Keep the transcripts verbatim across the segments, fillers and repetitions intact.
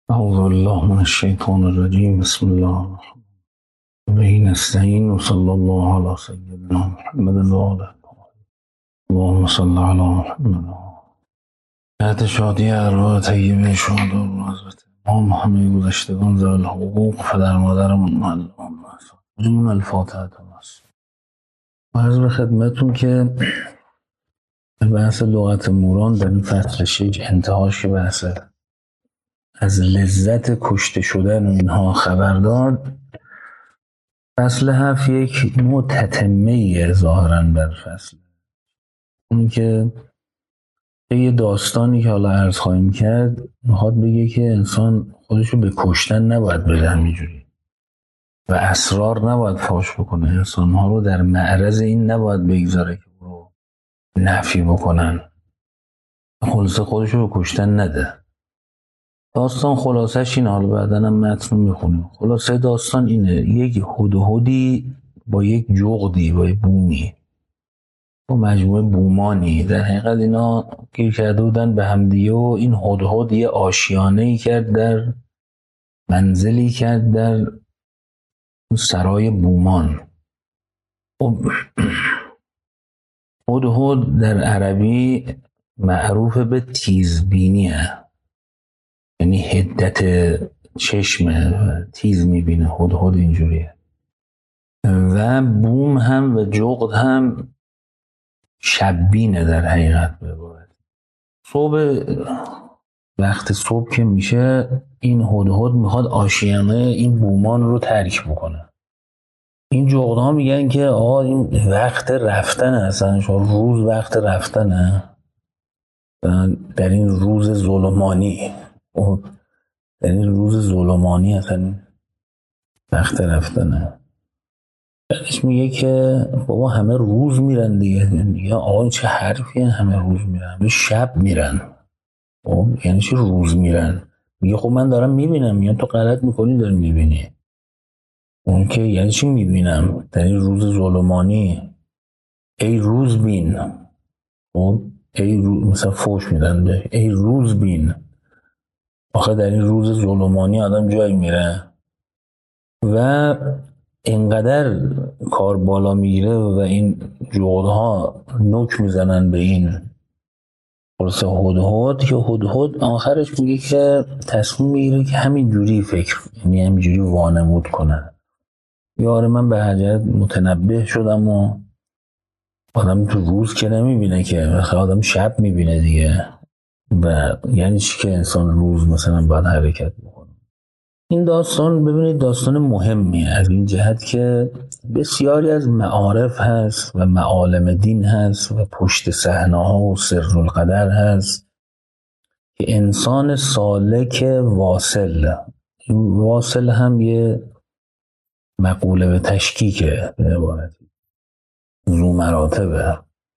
أعوذ بالله من الشيطان الرجيم. بسم الله الرحمن الرحيم. به نستعين وصلى الله على سيدنا محمد وآله. اللهم صل على محمد. بعد شادی ارواح طیبه شهدا و حضرت امام همه گذشتگان ذوی الحقوق پدر مادرمون معلمان معصومین الفاتحه. تماس عرض به خدمتون که بحث لغت موران در این فصل شش انتهاش بحث از لذت کشته شدن و اینها خبر داد. فصل هفت یک نوع تتمه ظاهرا بر فصل، اون که یه داستانی که حالا عرض خواهیم کرد میخواد بگه که انسان خودشو به کشتن نباید بده همینجوری و اسرار نباید فاش بکنه، انسانها رو در معرض این نباید بگذاره که رو نفی بکنن، خلاصه خودشو به کشتن نده. داستان خلاصش اینه، حالا بعداً هم متن میخونیم. خلاصه داستان اینه: یک هدهدی با یک جغدی با یک بومی با مجموعه بومانی در حقیقت اینا گیر کرده بودن به همدیگه و این هدهد یه آشیانه‌ای کرد، در منزلی کرد در سرای بومان. هدهد در عربی معروف به تیزبینیه، یعنی حدت چشمه، تیز میبینه. هدهد اینجوریه. و بوم هم و جغد هم شبینه در حقیقت. بباید صبح، وقت صبح که میشه این هدهد میخواد آشیانه این بومان رو ترک بکنه. این جغدها میگن که آقا این وقت رفتن اصلا، روز وقت رفتنه در این روز ظلمانی، در این روز ظلمانی اصلا وقت رفتنه. بعدش میگه که بابا همه روز میرن دیگه. میگه آقا چه حرفیه، همه روز میرن، همه شب میرن. یعنی چه روز میرن؟ میگه خب من دارم میبینم. میگه تو غلط میکنی، داری میبینی. اون که یعنی چی میبینم در این روز ظلمانی؟ ای روز بین. خب ای روز، مثلا فوش میدن به ای روز بین. آخه در این روز ظلمانی آدم جایی میره و اینقدر کار بالا میگیره و این جغدها نوک میزنن به این خلاصه هدهد که هدهد آخرش میگه که تصمیم میگیره که همین جوری فکر، یعنی همین جوری وانمود کنه. یاره من به حاجت متنبه شدم و آدم تو روز که نمیبینه که، آدم شب میبینه دیگه. و یعنی چی که انسان روز مثلا باید حرکت بکنه. این داستان ببینید داستان مهمیه از این جهت که بسیاری از معارف هست و معالم دین هست و پشت صحنه ها و سر القدر هست که انسان سالک واصل، این واصل هم یه مقوله به تشکیکه، به عبارتی ذو مراتبه.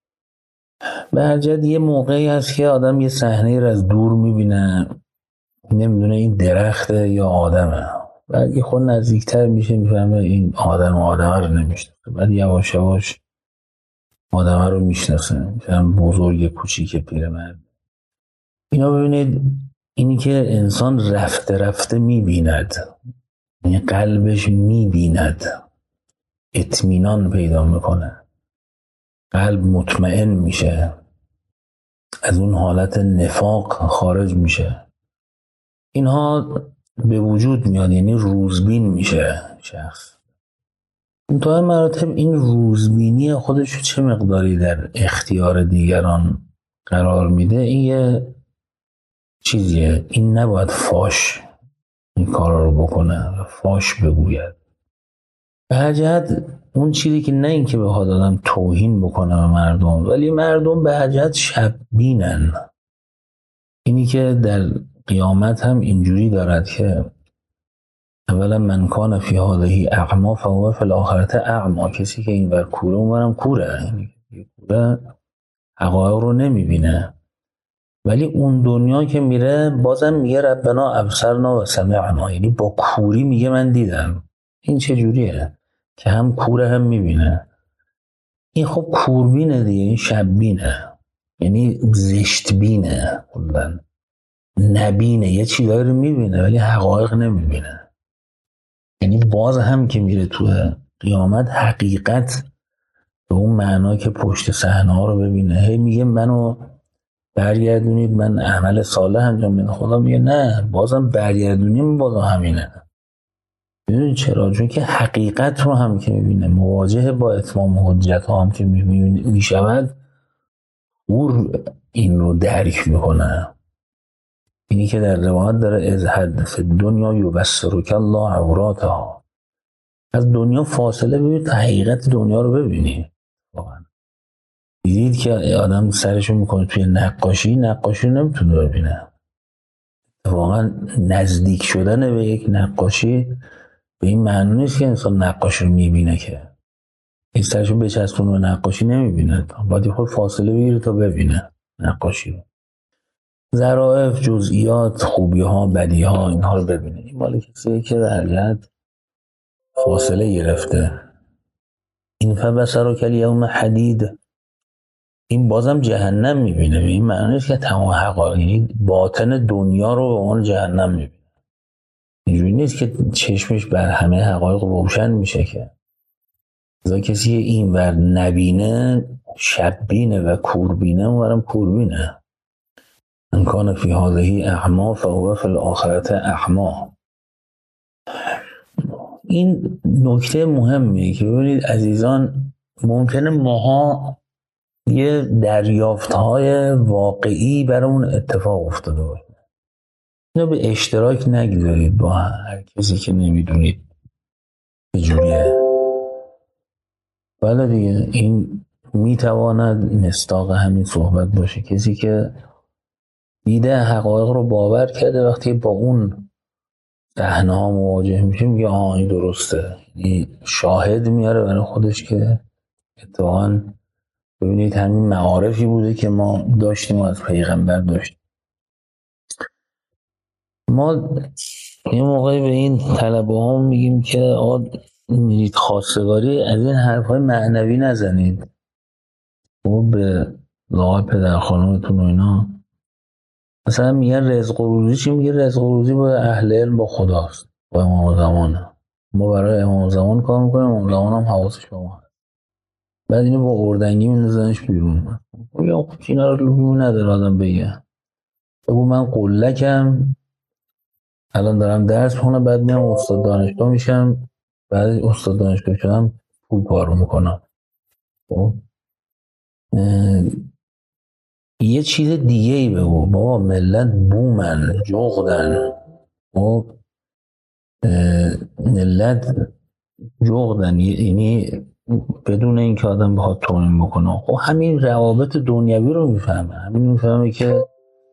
به هر جد یه موقعی هست که آدم یه صحنه رو از دور میبینه، نمیدونه این درخته یا آدمه. بعد یه خود نزدیکتر میشه میفهمه این آدم آدمه رو نمیشناسه. بعد یواش یواش آدمه رو میشناسه، میفهم بزرگ کوچیک پیرمرد. اینا ببینید اینی که انسان رفته رفته میبیند، یعنی قلبش میبیند، اطمینان پیدا میکنه، قلب مطمئن میشه، از اون حالت نفاق خارج میشه. اینها به وجود میاد، یعنی روزبین میشه شخص. تا مراتب این روزبینی خودشو چه مقداری در اختیار دیگران قرار میده، این یه چیزیه. این نباید فاش این کارا رو بکنه، فاش بگوید. به هر جهت اون چیزی که نه این که بخواد آدم توهین بکنه به مردم، ولی مردم به هر جهت شب بینن. اینی که در قیامت هم اینجوری دارد که اولا من کان فی هذه اعما فهو فی الاخرة اعما، کسی که این بر کوره اونورم کوره، یعنی کوره حقایق رو نمیبینه. ولی اون دنیا که میره بازم میگه ربنا ابصرنا و سمعنا، یعنی با کوری میگه من دیدم. این چه جوریه که هم کوره هم میبینه؟ این خب کوربینه دیگه، این شببینه، یعنی زشتبینه. کلا نبینه، یه چیزایی رو میبینه ولی حقایق نمیبینه. یعنی باز هم که میره تو قیامت حقیقت به اون معنا که پشت صحنه ها رو ببینه. هی میگه منو برگردونید من عمل صالح انجام بدم. خدا میگه نه، بازم برگردونیم بازم همینه. میدونی چرا؟ چون که حقیقت رو هم که میبینه، مواجه با اتمام حجت ها هم که میشود، اور این رو درک میکنه. اینی که در روایت داره از حد فی دنیا یبصرک الله عوراتها، از دنیا فاصله ببینید تا حقیقت دنیا رو ببینی. واقعا دیدید که آدم سرشو میکنه توی نقاشی، نقاشی رو نمیتونه ببینه. واقعا نزدیک شدن به یک نقاشی به این معنی نیست که انسان نقاشی رو میبینه، که این سرشو بچسبونه به نقاشی نمیبینه، باید خود فاصله بگیره تا ببینه نقاشی رو. ظرافت، جزئیات، خوبی ها، بدی ها، اینها رو ببینه. این مال کسیه که در جهت فاصله گرفته. این فبصرک الیوم حدید، این بازم جهنم میبینه. به این معنی نیست که تمام حقایق، یعنی باطن دنیا رو به عنوان جهنم میبینه. اینجوری نیست که چشمش بر همه حقایق روشن میشه. که اذا کسی این ور نبینه شبینه و کوربینه، اونورم کوربینه. ان کان فی هذه اعما فهو فی الاخرة اعما. این نکته مهمیه که ببینید عزیزان، ممکنه ماها یه دریافت‌های واقعی برامون اتفاق افتاده باشه، اینو به اشتراک نگذارید با هر کسی که نمیدونید چجوریه. بله دیگه، این میتواند مصداق همین صحبت باشه. کسی که دیده حقایق رو باور کرده، وقتی با اون صحنه ها مواجه میشه میگه آه این درسته. این شاهد میاره برای خودش که اتفاقاً ببینید همین معارفی بوده که ما داشتیم و از پیغمبر داشتیم. ما یه موقعی به این طلبه ها میگیم که آقا میرید خواستگاری، از این حرفای معنوی نزنید. و به لاغر پدر خانومتون و اینا مثلا میگن رزق و روزی، چی میگه؟ رزق و روزی با اهل علم با خداست، با امام زمانه. ما برای امام زمان کار میکنیم، امام زمان هم حواسش به ما هست. بعد اینو با اردنگی میندازنش بیرون. یا خب اینا رو لزومی نداره آدم بگه. بگو من قلکم، الان دارم درس میخونم، بعد میام استاد دانشگاه میشم، بعد استاد دانشگاه شدم پول پارو میکنم. خب یه چیز دیگه ای بگو. بابا ملت بومن، جغدن. خب ملت جغدن، یعنی بدون اینکه آدم بخواد توهین بکنه. خب همین روابط دنیوی رو میفهمه، همین میفهمه که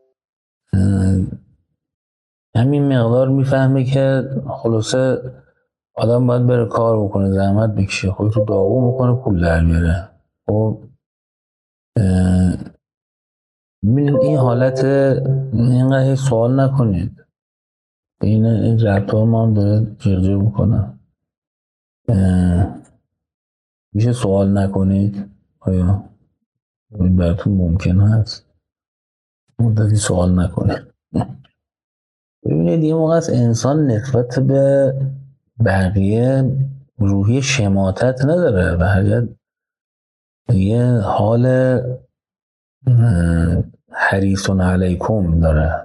همین مقدار میفهمه که خلاصه آدم باید بره کار بکنه، زحمت بکشه، خودش رو داغون میکنه، پول در میاره. خب این حالت، اینقدر سوال نکنید. این این ربط ها ما هم داره جرجه بکنه. میشه سوال نکنید؟ آیا این براتون ممکن هست؟ مدتی سوال نکنید. ببینید یه موقع از انسان نسبت به بقیه روحی شماتت نداره و هر یه حال حریصون علیکم داره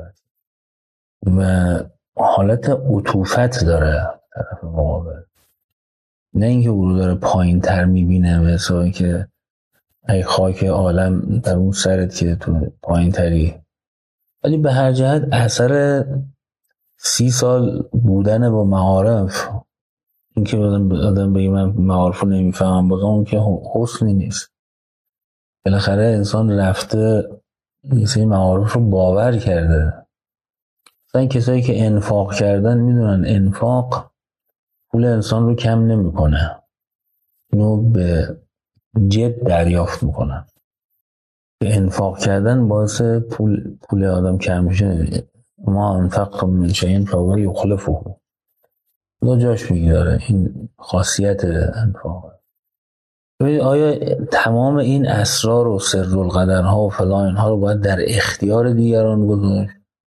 و حالت عطوفت داره طرف مقابل. نه اینکه او رو داره پایین تر میبینه و حسابی که ای خاک عالم در اون سرت که تو پایین تری، ولی به هر جهت اثر سی سال بودن با معارف، اینکه آدم بگه من معارف رو نمیفهمم، بازم اون که حسنی نیست. بالاخره انسان رفته یه سری معارف رو باور کرده. مثلا کسایی که انفاق کردن میدونن انفاق پول انسان رو کم نمیکنه، اینو به جد دریافت میکنن. به انفاق کردن باعث پول پول آدم کم میشه. ما انفاق من شیء فهو یخلفه، خدا جاش میگذاره. این خاصیت انفاق. آیا تمام این اسرار و سر القدرها و فلان اینها رو باید در اختیار دیگران گذاشت؟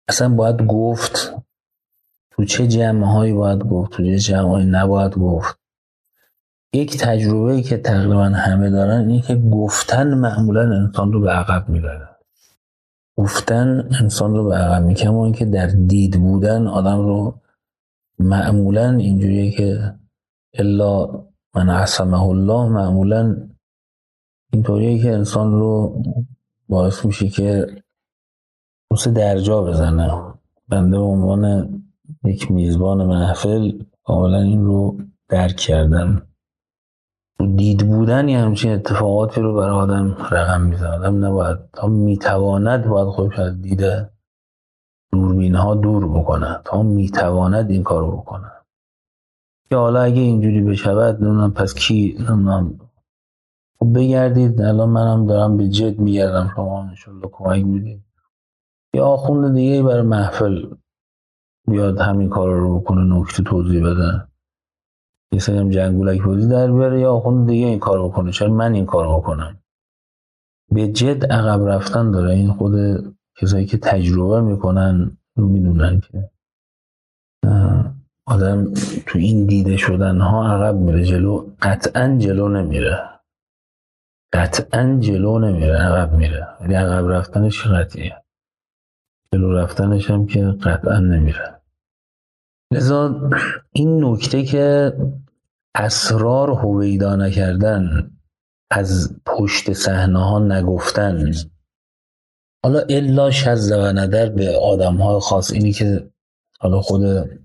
اصلا باید گفت تو چه جمعهایی باید گفت، تو چه جمعهایی نباید گفت. یک تجربه‌ای که تقریبا همه دارن اینه که گفتن معمولا انسان رو به عقب میبره. گفتن انسان رو به عقب می‌بره، کما اینکه در دید بودن آدم رو معمولا اینجوریه که الا من عصمه الله، معمولا اینطوریه که انسان رو باعث میشه که مثل درجا بزنه. بنده به عنوان یک میزبان محفل کاملا این رو درک کردم. دید بودن یه همچین اتفاقاتی رو برای آدم رقم میزنه. آدم نباید تا میتواند باید خودش از دید دوربین ها دور بکنه، تا میتواند این کار رو بکنه. که حالا اگه اینجوری بشود نمیدونم پس کی نمیدونم خب بگردید. الان منم دارم به جد میگردم، شما انشالله کمک میدید. یا آخوند دیگه برای محفل بیاد همین کار رو بکنه، نکته توضیح بده، یه سری هم جنگولک بازی در بیاره، یا آخوند دیگه این کار بکنه. چرا من این کار بکنم؟ به جد عقب رفتن داره. این خود کسایی که تجربه میکنن میدونن که آدم تو این دیده شدن ها عقب میره، جلو قطعا جلو نمیره، قطعا جلو نمیره، عقب میره. ولی عقب رفتنش قطعیه، جلو رفتنش هم که قطعا نمیره. لذا این نکته که اسرار هویدا نکردن، از پشت صحنه ها نگفتن، حالا الا شذ و ندر به آدم های خاص، اینی که حالا خود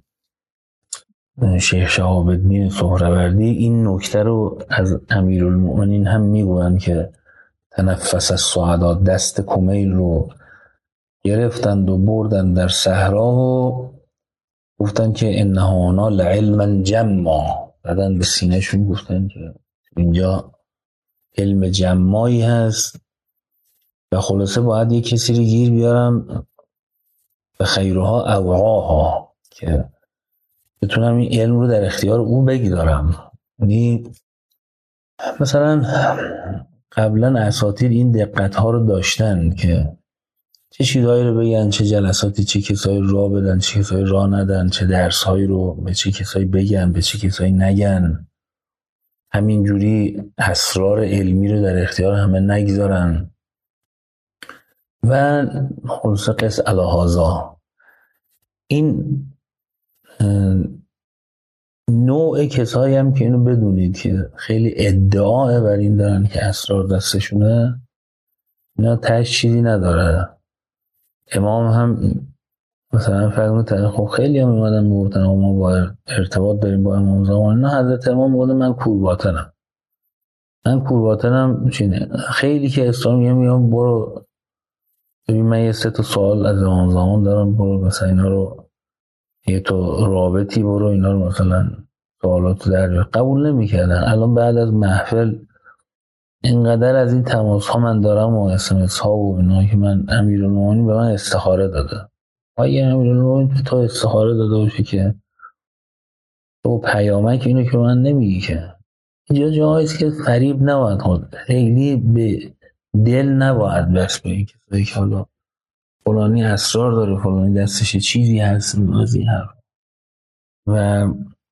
شیخ شهاب الدین سهروردی این نکته رو از امیرالمؤمنین هم میگوین که تنفس السعدا، دست کمیل رو گرفتند و بردن در صحرا و گفتن که انهانا لعلما جما، بعدن به سینه شون گفتن که اینجا علم جمایی هست و خلاصه باید یک کسی رو گیر بیارم به خیرها اوعاها که بتونم این علم رو در اختیار او بگذارم. یعنی مثلا قبلا اساطیر این دقت ها رو داشتن که چه چیزایی رو بگن، چه جلساتی، چه کسایی را بدن، چه کسایی را ندن، چه درس هایی رو به چه کسایی بگن، به چه کسایی نگن. همینجوری اسرار علمی رو در اختیار همه نگذارن. و خلاصه قص الهازا این نوع کسایی هم که اینو بدونید که خیلی ادعا بر این دارن که اسرار دستشونه، اینا تش چیزی نداره. امام هم مثلا فرمود خب خیلی هم اومدن میگفتن ما با ارتباط داریم با امام زمان، نه حضرت امام میگه من کورباطنم، من کورباطنم چینه. خیلی که اسلام میگه میگم برو ببین من یه سه تا سوال از امام زمان دارم، برو مثلا اینا رو یه تو رابطی برو اینا رو مثلا سوالات در بیار. قبول نمیکردن. الان بعد از محفل اینقدر از این تماس ها من دارم و اس ام اس ها و اینا که من امیرالمومنین به من استخاره داده. اگه امیرالمومنین تو استخاره داده باشه که تو پیامک اینو که من نمیگی که اینجا جاییست که فریب نباید خود خیلی به دل نباید بس به این کسایی که حالا فلانی اسرار داره، فلانی دستش چیزی هست از این حرف. و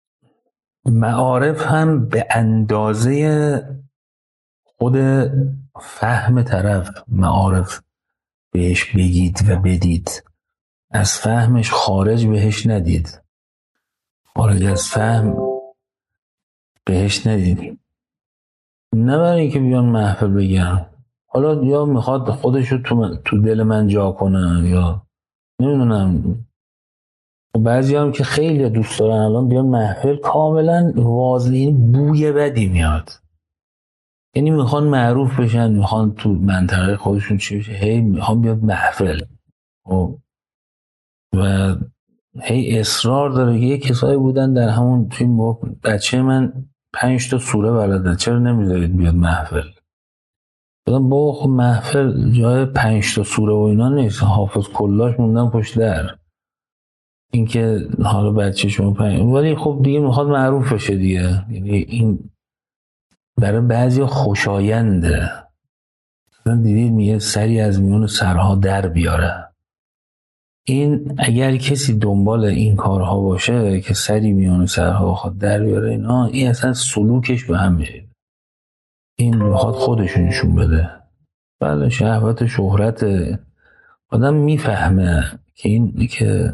معارف هم به اندازه خود فهم طرف معارف بهش بگید و بدید، از فهمش خارج بهش ندید، خارج از فهم بهش ندید. نه برای اینکه بیان محفل بگن حالا یا میخواد خودشو تو, تو دل من جا کنه یا نمیدونم. بعضی هم که خیلی دوست دارن الان بیان محفل کاملا واضحی بوی بدی میاد، یعنی میخوان معروف بشن، میخوان تو منطقه خودشون چی بشه، هی میخوان بیاد محفل و, و هی اصرار داره. یه کسایی بودن در همون فیلم بچه من پنج تا سوره بلده چرا نمیذارید بیاد محفل؟ بودن با خب محفل جای پنج تا سوره و اینا نیست، حافظ کلاش موندن پشت در. این که حالا بچه شما پنج، ولی خب دیگه میخواد معروف بشه دیگه. یعنی این برای بعضی خوشاینده. دیدید میگه سری از میون سرها در بیاره. این اگر کسی دنبال این کارها باشه که سری میونه سرها خود در بیاره اینا، این اصلا سلوکش به هم میره. این میخواد خودشون نشون بده. بله شهوت شهرت، آدم میفهمه که این که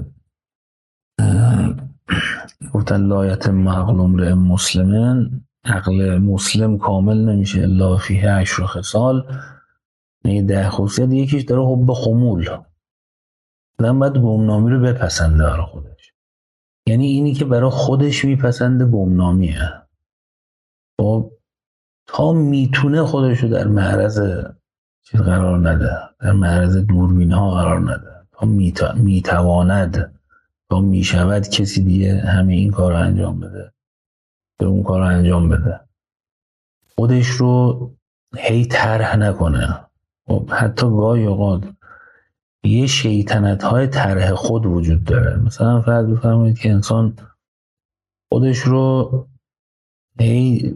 گفتن لایت مغلوم ره مسلمن، عقل مسلم کامل نمیشه الا فیه عشر خصال. این ده خصوصیت یکیش داره حب خمول، آدم باید گمنامی رو بپسنده برای خودش. یعنی اینی که برای خودش میپسنده گمنامیه، خب تا میتونه خودش رو در معرض چیز قرار نده، در معرض دوربین ها قرار نده، تا میتا... میتواند تا میشود کسی دیگه همه این کار رو انجام بده، به اون کار رو انجام بده، خودش رو هی طرح نکنه. خب حتی گاهی اوقات یه شیطنت های طرح خود وجود داره. مثلا فرض بفرمایید که انسان خودش رو هی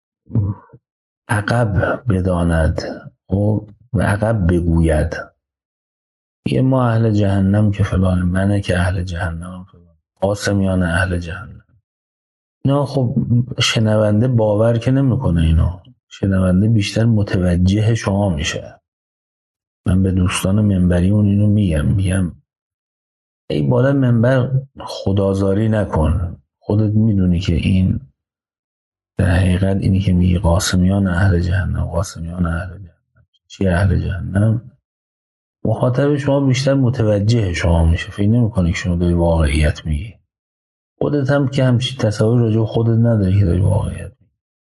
عقب بداند و عقب بگوید، یه ما اهل جهنم که فلان، منه که اهل جهنم فلان، قاسمیان اهل جهنم. اینا خب شنونده باور که نمیکنه، اینا شنونده بیشتر متوجه شما میشه. من به دوستان منبریمون اینو میگم میگم ای بالا منبر خدازاری نکن، خودت میدونی که این در حقیقت اینی که میگی قاسمیان اهل جهنم، قاسمیان اهل جهنم، چی اهل جهنم، مخاطب شما بیشتر متوجه شما میشه، فکر نمی‌کنی که شما داری واقعیت میگی. خودت هم که همچین تصاویر راجع به خودت نداری که داری واقعیت میگی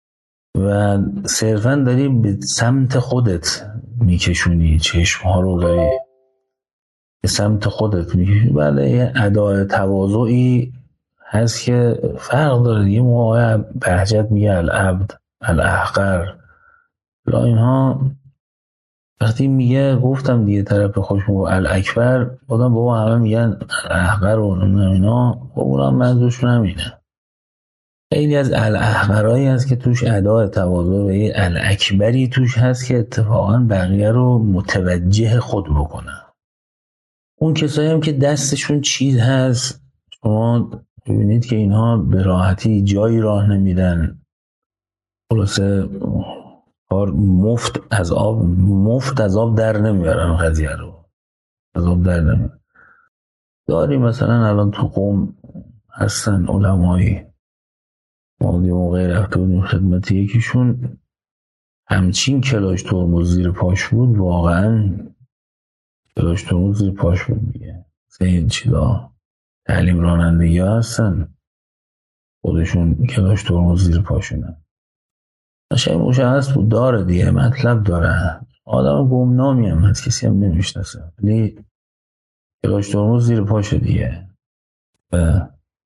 و صرفا داری به سمت خودت میکشونی، چشمها رو داری به سمت خودت میکشونی. بله یه ادای تواضعی هست که فرق داره دیگه. موقع بهجت میگه العبد الاحقر، لا اینها وقتی میگه گفتم دیگه طرف خوش میگه الاکبر، بودم بابا همه میگن الاحقر و اینا، خب اونم منظورشون همینه. خیلی از الاحقرایی هست که توش ادای تواضع و یه الاکبری توش هست که اتفاقا بقیه رو متوجه خود بکنه. اون کسایی هم که دستشون چیز هست، شما ببینید که اینها به راحتی جایی راه نمیدن، خلاصه کار مفت از آب مفت از آب در نمیارن، قضیه رو از آب در نمیارن. داری مثلا الان تو قوم هستن علمایی، ما یه موقعی رفته بودیم خدمت یکیشون، همچین کلاش ترمز زیر پاش بود، واقعا کلاش ترمز زیر پاش بود دیگه. این چیزا تعلیم رانندگی ها هستن خودشون کلاش ترمز زیر پاشونه، نشه مشخص بود داره دیگه، مطلب داره. آدم گمنامی هم هست، کسی هم نمیشناسه، ولی کلاش ترمز زیر پاشه دیگه و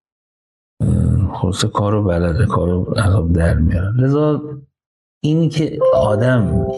خلاصه کارو بلده، کارو عذاب در میاره. لذا اینی که آدم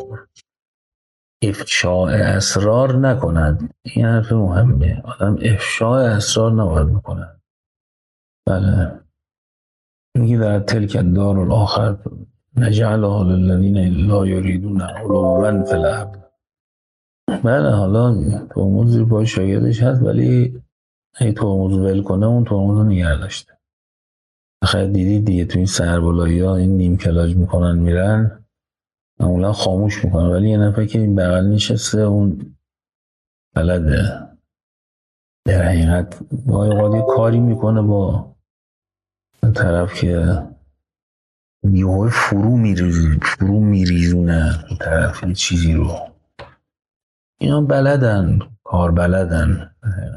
افشاء اسرار نکند، این حرف مهمه. آدم افشاء اسرار نباید بکند. بله میگه در تلک الدار الاخر نجعلها للذین لا یریدون علوا فی الارض. بله حالا ترمز زیر پای شاگردش هست، ولی اگه ترمز ول کنه اون ترمز رو نگه داشته. خیلی دیدید دیگه تو این سربالایی ها این نیم کلاج میکنن میرن، معمولا خاموش میکنن، ولی یه نفر که این بغل نشسته اون بلده در حقیقت گاهی اوقات کاری میکنه با طرف که یهو فرو میریزونه فرو میریزونه طرف یه چیزی رو. اینا بلدن، کار بلدن.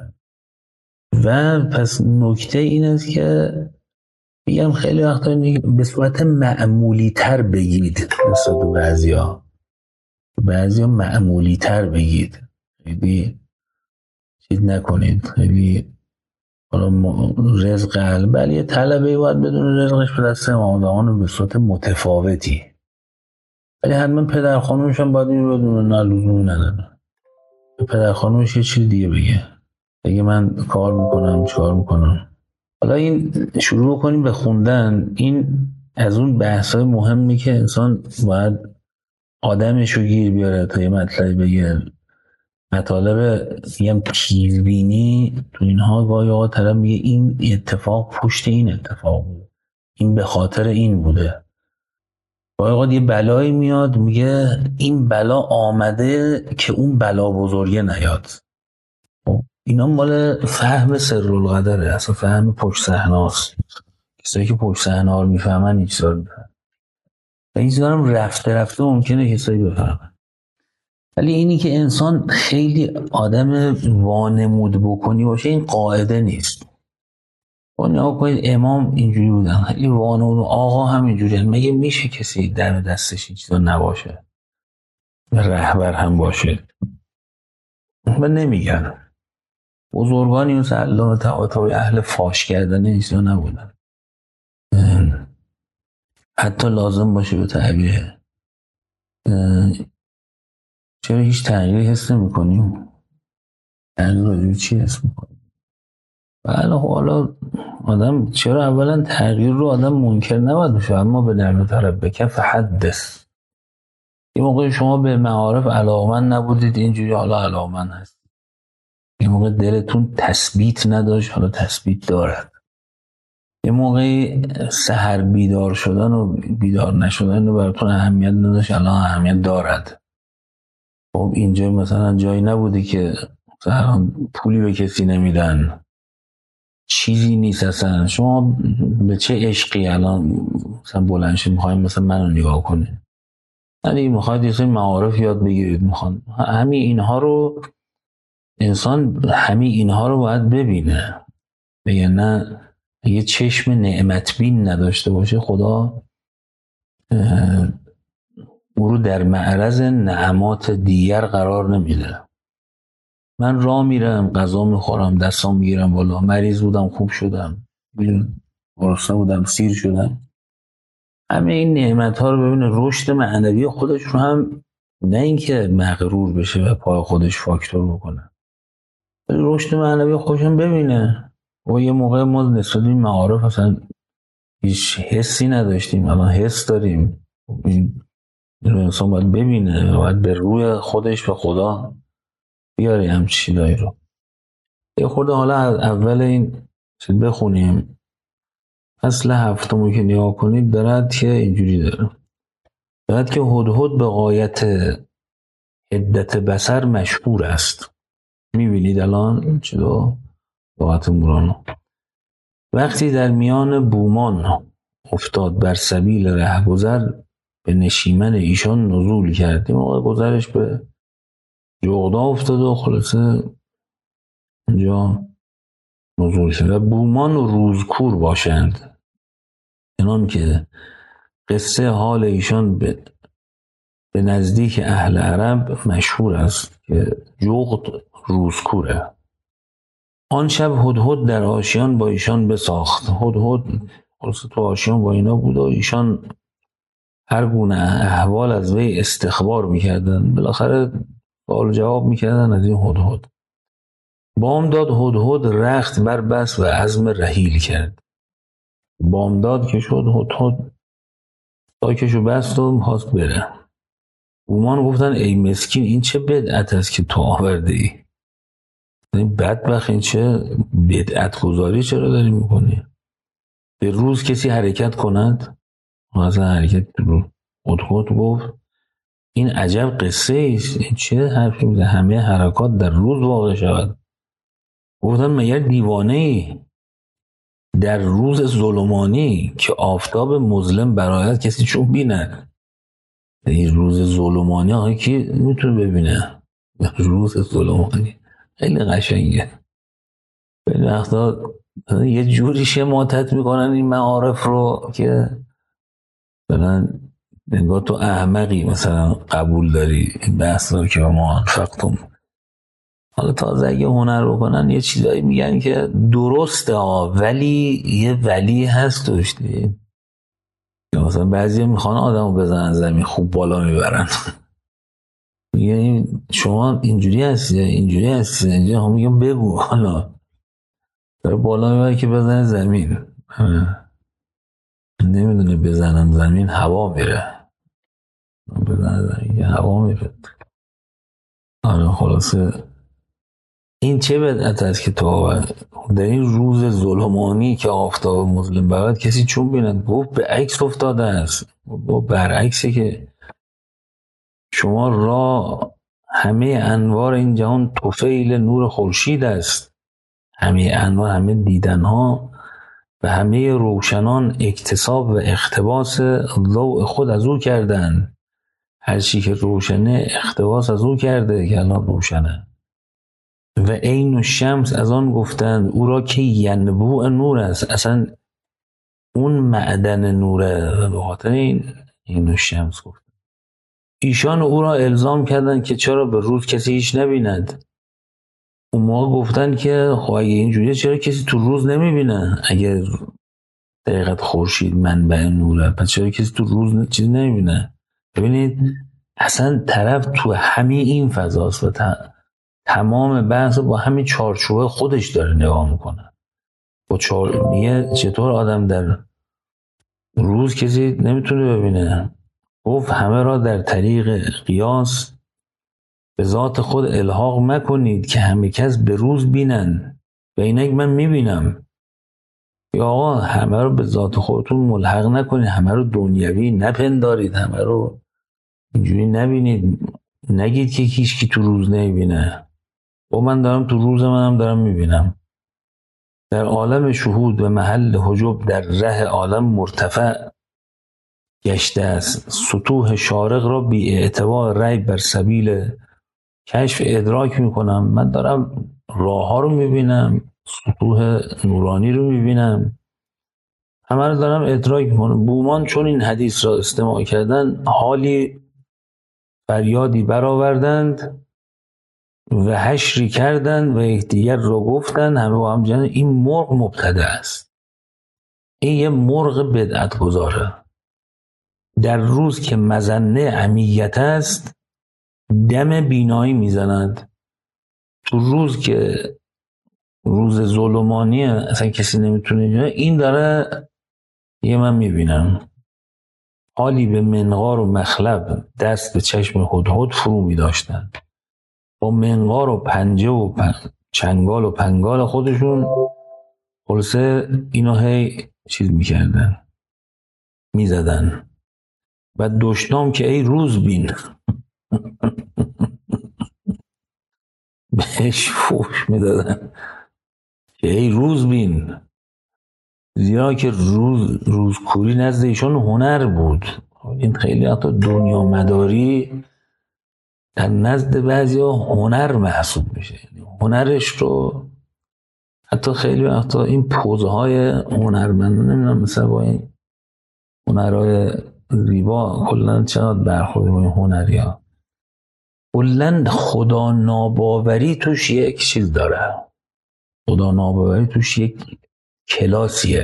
و پس نکته این است که میگم خیلی وقتا به صورت معمولی تر بگید، مثلا تو بعضی ها بعضی ها معمولی تر بگید، خیلی چیز نکنید، خیلی رزق قلب، ولی یه طلبه باید بدون رزقش به دست آدمان به صورت متفاوتی، ولی حتما پدر خانومش هم باید این بدون، نه لزومی نداره پدر خانومش یه چیز دیگه بگه بگه من کار میکنم چیکار میکنم. حالا این شروع کنیم به خوندن، این از اون بحث‌های مهمی که انسان باید آدمش رو گیر بیاره تا یه مطلبی بگه مطالب میگم تیزبینی تو اینها گاهی اوقات طرف میگه این اتفاق پشت این اتفاق بوده، این به خاطر این بوده. گاهی اوقات یه بلایی میاد میگه این بلا آمده که اون بلا بزرگه نیاد. خب اینا مال فهم سرالقدره، اصلا فهم پشت صحناست. کسایی که پشت صحنه رو میفهمن این چیزا رو میفهمن و این چیزا هم رفته رفته ممکنه کسایی بفهمن. ولی اینی که انسان خیلی آدم وانمود بکنی باشه این قاعده نیست. با نگاه کنید امام اینجوری بودن، خیلی وانمود، آقا هم اینجوری. مگه میشه کسی در دستش این چیزا نباشه، رهبر هم باشه؟ من نمیگن بزرگانی مثل علامه طباطبایی اهل فاش کردن این چیزا نبودن. حتی لازم باشه به تعبیر چرا هیچ تغییری حس نمی‌کنیم؟ تغییر راجع چی حس می‌کنیم؟ بله خب حالا آدم چرا اولا تغییر رو آدم منکر نباید بشه، اما به نعمت ربک فحدث. یه موقع شما به معارف علاقمند نبودید اینجوری حالا علاقمند هست، یه موقع دلتون تثبیت نداشت حالا تثبیت دارد، یه موقع سحر بیدار شدن و بیدار نشدن رو براتون اهمیت نداشت الان اهمیت دارد. خب اینجا مثلا جایی نبوده که مثلا پولی به کسی نمیدن، چیزی نیست اصلا. شما به چه عشقی الان مثلا بلند شید میخوایم مثلا منو نگاه کنید، یعنی میخواید یه سری معارف یاد بگیرید، میخوان همین اینها رو انسان همین اینها رو باید ببینه. بگه نه یه چشم نعمت بین نداشته باشه خدا او رو در معرض نعمات دیگر قرار نمیده. من راه میرم غذا میخورم دستام میگیرم بالا، مریض بودم خوب شدم، گرسنه بودم سیر شدم، همه این نعمت ها رو ببینه، رشد معنوی خودش رو هم نه اینکه مغرور بشه و پای خودش فاکتور بکنه، ولی رشد معنوی خودش هم ببینه. و یه موقع ما نسبت این معارف اصلا هیچ حسی نداشتیم، الان حس داریم. این رو انسان باید ببینه، باید به روی خودش و خدا بیاره هم چیزایی رو. یه خورده حالا از اول این چیز بخونیم. اصل هفتمو که نگاه کنید دارد که اینجوری داره، دارد که هدهد به غایت عدت بصر مشهور است. میبینید الان چرا لغت مرانو وقتی در میان بومان افتاد بر سبیل رهگذر به نشیمن ایشان نزول کردیم. موقع گذرش به جغدا افتاد و خلاصه اونجا نزول کرد. بومان و روزکور باشند، چنان که قصه حال ایشان به به نزدیک اهل عرب مشهور است که جغد روزکوره. آن شب هدهد در آشیان با ایشان بساخت. هدهد خلاصه تو آشیان با اینا بود و ایشان هر گونه احوال از وی استخبار میکردن، بالاخره سوال جواب میکردن از این هدهد. بامداد هدهد رخت بر بست و عزم رحیل کرد. بامداد که شد هدهد ساکشو بست و میخواست بره. بومان گفتن ای مسکین این چه بدعت است که تو آورده ای؟ این بدبخت این چه بدعت گذاری چرا داری میکنی؟ به روز کسی حرکت کند؟ مثلا حرکت رو هدهد گفت این عجب قصه است، این چه حرفی میزنی؟ همه حرکات در روز واقع شود. گفتن مگر دیوانه ای؟ در روز ظلمانی که آفتاب مظلم برآید کسی چون بیند؟ این روز ظلمانی آقا کی میتونه ببینه؟ روز ظلمانی خیلی قشنگه. خیلی وقتا یه جوری شماتت میکنن این معارف رو که مثلا نگاه تو احمقی مثلا قبول داری این بحث رو که ما انفقتم. حالا تازه اگه هنر رو کنن یه چیزایی میگن که درسته ها، ولی یه ولی هست توش دیگه. مثلا بعضی میخوان آدم رو بزنن زمین خوب بالا میبرن. میگه شما اینجوری هستی اینجوری هستی اینجوری هم میگم بگو حالا داره بالا میبره که بزنه زمین. نمیدونه بزنن زمین هوا میره، بزنه زمین هوا میره. آره خلاصه این چه بدعت است که تو در این روز ظلمانی که آفتاب مظلم برد کسی چون بیند؟ گفت به عکس افتاده است. گفت برعکسه که شما را همه انوار این جهان طفیل نور خورشید است. همه انوار، همه دیدنها و همه روشنان اکتساب و اقتباس ضوء خود از او کردند. هر چی که روشنه اقتباس از او کرده که الان روشنه. و عین الشمس از آن گفتند او را که ینبوع نور است، اصلا اون معدن نوره. به خاطر این عین الشمس گفت. ایشان او را الزام کردند که چرا به روز کسی هیچ نبیند. اون موقع گفتن که خب اگه اینجوریه چرا کسی تو روز نمیبینه؟ اگه دقیقت خورشید منبع نوره پس چرا کسی تو روز چیز نمیبینه؟ ببینید اصلا طرف تو همین این فضاست و تمام بحث با همین چارچوبه خودش داره نگاه میکنه. با چار... میگه چطور آدم در روز کسی نمیتونه ببینه؟ گفت همه را در طریق قیاس به ذات خود الحاق مکنید که همه کس به روز بینن و اینک من میبینم. یا آقا همه رو به ذات خودتون ملحق نکنید، همه رو دنیوی نپندارید، همه رو اینجوری نبینید. نگید که هیچ کی تو روز نمیبینه. و من دارم تو روز منم دارم میبینم. در عالم شهود و محل حجب در ره عالم مرتفع گشته است. سطوح شارق را بی اعتبار ری بر سبیل کشف ادراک میکنم. من دارم راه ها رو میبینم، سطوح نورانی رو میبینم، همه رو دارم ادراک میکنم. بومان چون این حدیث را استماع کردن حالی فریادی برآوردند و حشری کردند و یکدیگر را گفتند همه با هم جن این مرغ مبتدع است. این یه مرغ بدعت گذاره. در روز که مظنه عمیت است دم بینایی میزنند. تو روز که روز ظلمانیه اصلا کسی نمیتونه اینجا، این داره یه من میبینم حالی به منقار و مخلب دست به چشم هدهد فرو میداشتند. با منقار و پنجه و پن... چنگال و پنگال خودشون خلاصه اینو هی چیز میکردن، میزدن. و دشنام که ای روز بین بهش فوش میدادن که ای روز بین، زیرا که روز روزکوری نزد ایشان هنر بود. این خیلی حتی دنیا مداری در نزد بعضیا هنر محسوب میشه. هنرش رو حتی خیلی وقتا این پوزهای هنرمندان نمیدونم مثلا با این هنرهای زیبا کلن چقدر برخورد با این هنری ها. کلن خدا ناباوری توش یک چیز داره، خدا ناباوری توش یک کلاسیه.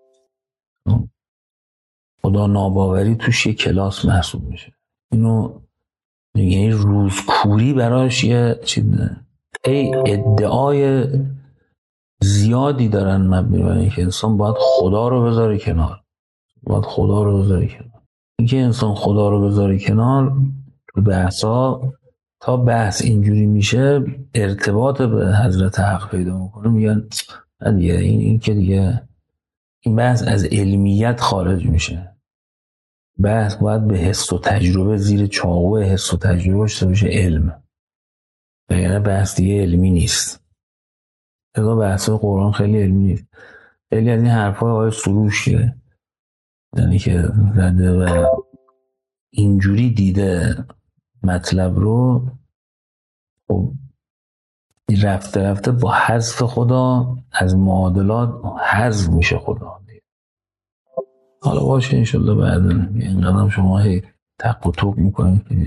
خدا ناباوری توش یک کلاس محسوب میشه. اینو یعنی روزکوری براش یه چیز نه. ای ادعای زیادی دارن مبنی بر اینکه انسان باید خدا رو بذاره کنار، باید خدا رو بذاره کنار. اینکه انسان خدا رو بذاره کنار تو بحثا تا بحث اینجوری میشه ارتباط به حضرت حق پیدا میکنه. میگن دیگه این این که دیگه این بحث از علمیت خارج میشه. بحث باید به حس و تجربه، زیر چاقو حس و تجربه باشه بشه علم. یعنی بحث دیگه علمی نیست. اگه بحث قرآن خیلی علمی نیست. خیلی از این حرفای آقای سروشیه، یعنی که زده و اینجوری دیده مطلب رو، خب رفته رفته با حذف خدا از معادلات حذف میشه خدا. حالا باشه انشالله بعدا اینقدر شما هی تق و توق میکنید که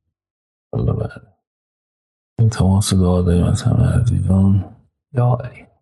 انشالله بعدا این تماس دعا داریم از همه عزیزان. یا علی.